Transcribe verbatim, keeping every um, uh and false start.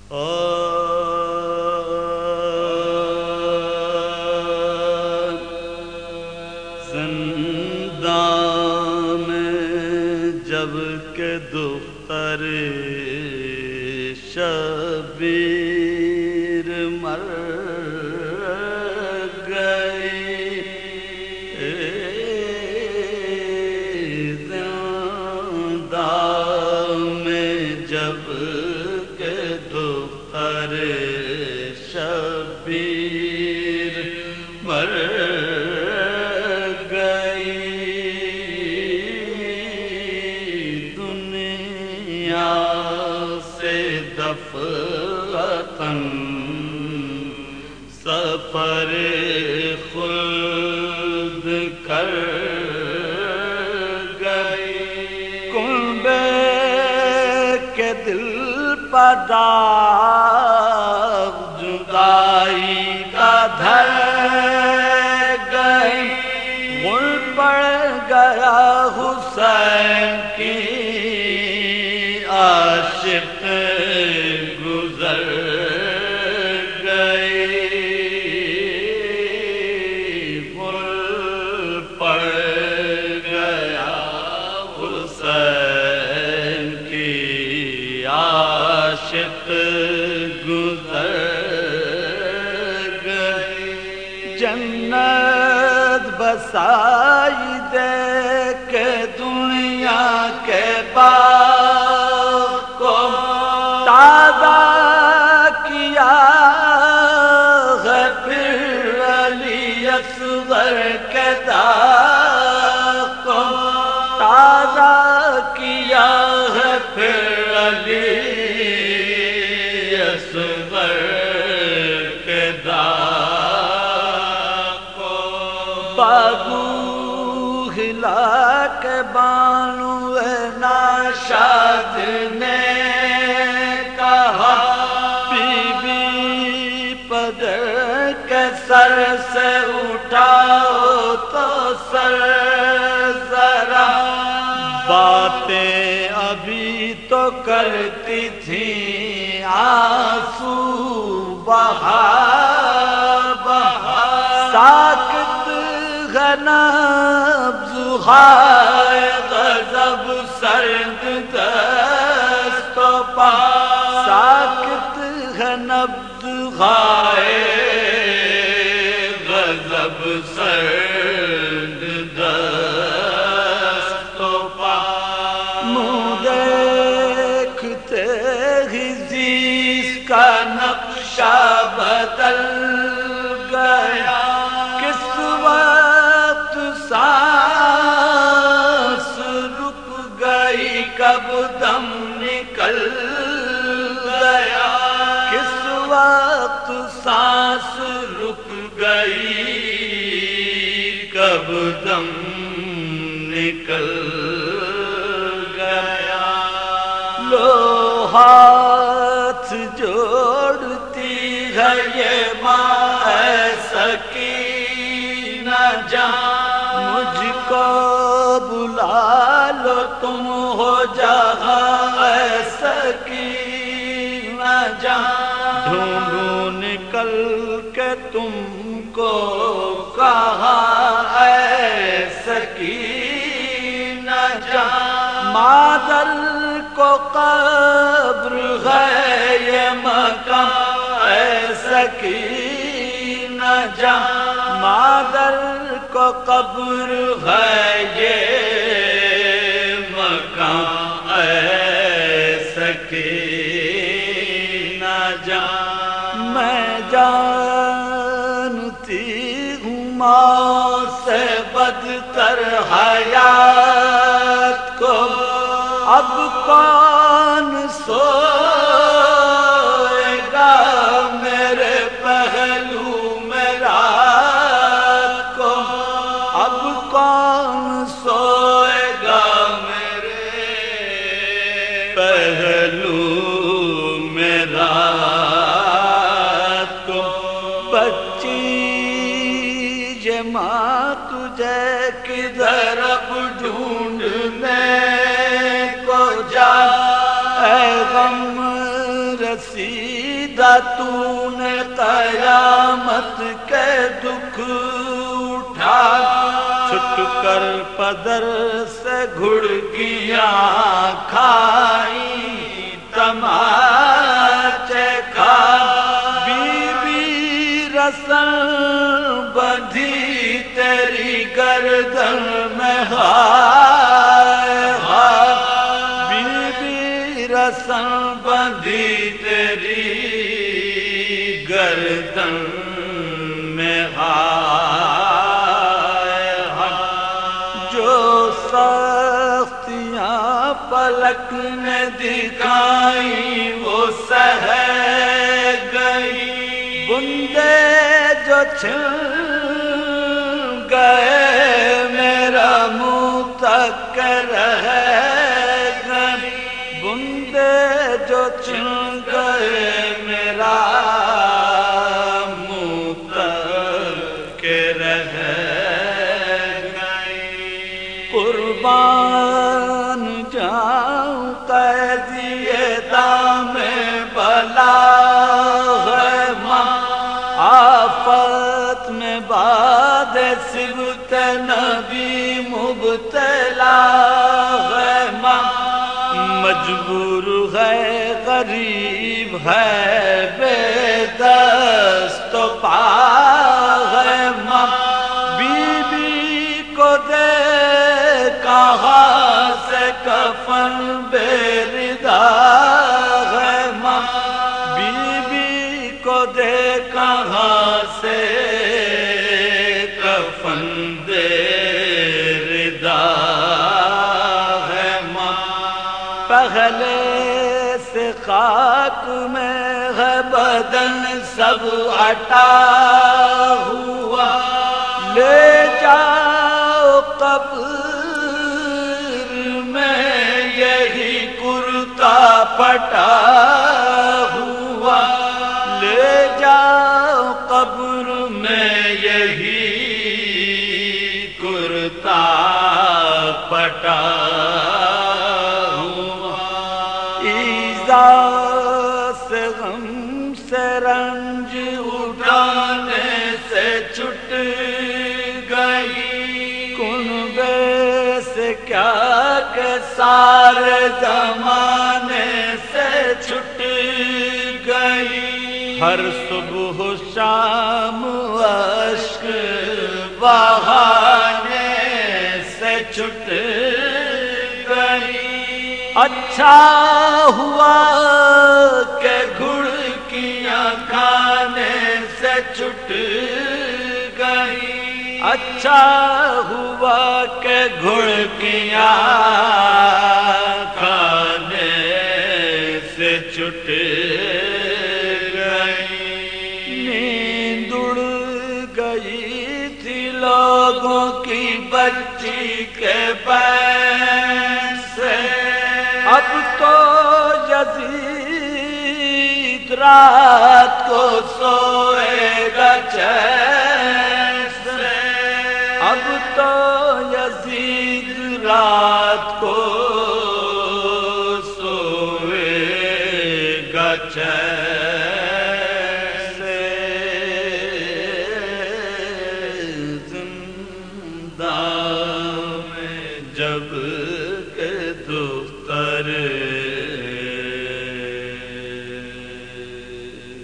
زندان میں جب کہ دختر شبیر مر گئی، زندان میں جب کہ دختر شبیر مر سفر خلد کر گئی، کنبے کے دل پر داغ جدائی کا دھر گئی، مل پڑ گیا حسین کی عاشق گزر گزر گئی، جنت بسائی دے کے دنیا کے باغ کو تازہ کیا ہے، پھر علی اصغر کے داغ کو تازہ کیا ہے، پھر علی باگو ہلا کے بانو ناشاد نے کہا، بی بی پدر کے سر سے اٹھاؤ تو سر ذرا، باتیں ابھی تو کرتی تھی آنسو بہا بہا، ساکت نبض ہائے غضب سرد دست و پا، ساکت ہے نبض ہائے غضب سرد دست و پا، منہ دیکھتے ہی زیس کا نقشہ بدل گیا، کس وقت سانس رک گئی، کب دم نکل گیا، کس وقت سانس رک گئی، کب دم نکل گیا، لو ہاتھ جوڑتی ہے یہ ماں سکینہ جان، مجھ کو بلا لو تم ہو جہاں اے سکینہ جان، ڈھونڈوں نکل کے تم کو کہاں اے سکینہ جان، مادر کو قبر ہے یہ مکان اے سکینہ جان، مادر کو قبر ہے یہ مکان اے سکینہ جان، میں جانتی ہوں ماں سے بدتر حیات کو، اب کون سوئے گا میرے پہلو میں رات کو، اب کون سوئے گا میرے پہلو میں رات کو، بچی یہ ماں تجھے کدھر اب ڈھونڈنے کو جا، اے غم رسیدہ تو نے قیامت کے دکھ اٹھا، چھٹ کر پدر سے گھڑکیاں کھائی، تماچے کھا، بی بی رسن بندھی تیری گردن میں، ہائے ہائے بی بی رسن بندھی تیری گردن میں، ہائے ہائے جو سختیاں پلک نے دکھائی وہ سہ گئی، بندے جو چھن گئے میرا منہ تک رہ گئی، بندے جو چھن گئے میرا منہ تک رہ گئی، قربان جاؤں قیدیے دام بلا ہے ماں، آفت میں باد صبت نبی مبتلا ہے ماں، مجبور ہے غریب ہے بے دست و پا ہے ماں، بی بی کو دے کہاں سے کفن بے ردا ہے ماں، بی بی کو دے کہاں سے کفن بے ردا ہے ماں، پہلے سے خاک میں ہے بدن سب عطا ہوا، لے جاؤ قبر میں یہی کرتا پٹا ہوا، لے جاؤ قبر میں یہی کرتا پٹا ہوا، ایذا سے غم سے رنج اٹھانے سے چھٹ گئی، کنبے سے کیا کہ سارے زمانے سے چھٹ گئی، ہر صبح و شام اشک بہانے سے چھٹ گئی، اچھا ہوا کہ گھڑکیاں کھانے سے چھٹ گئی، اچھا ہوا کہ گھڑکیاں کھانے سے چھٹ گئی، نیند اڑ گئی تھی لوگوں کی بچی کے پیر سے، اب تو یزید رات کو سوئے گا چین سے، اب تو یزید رات کو سوئے گا چین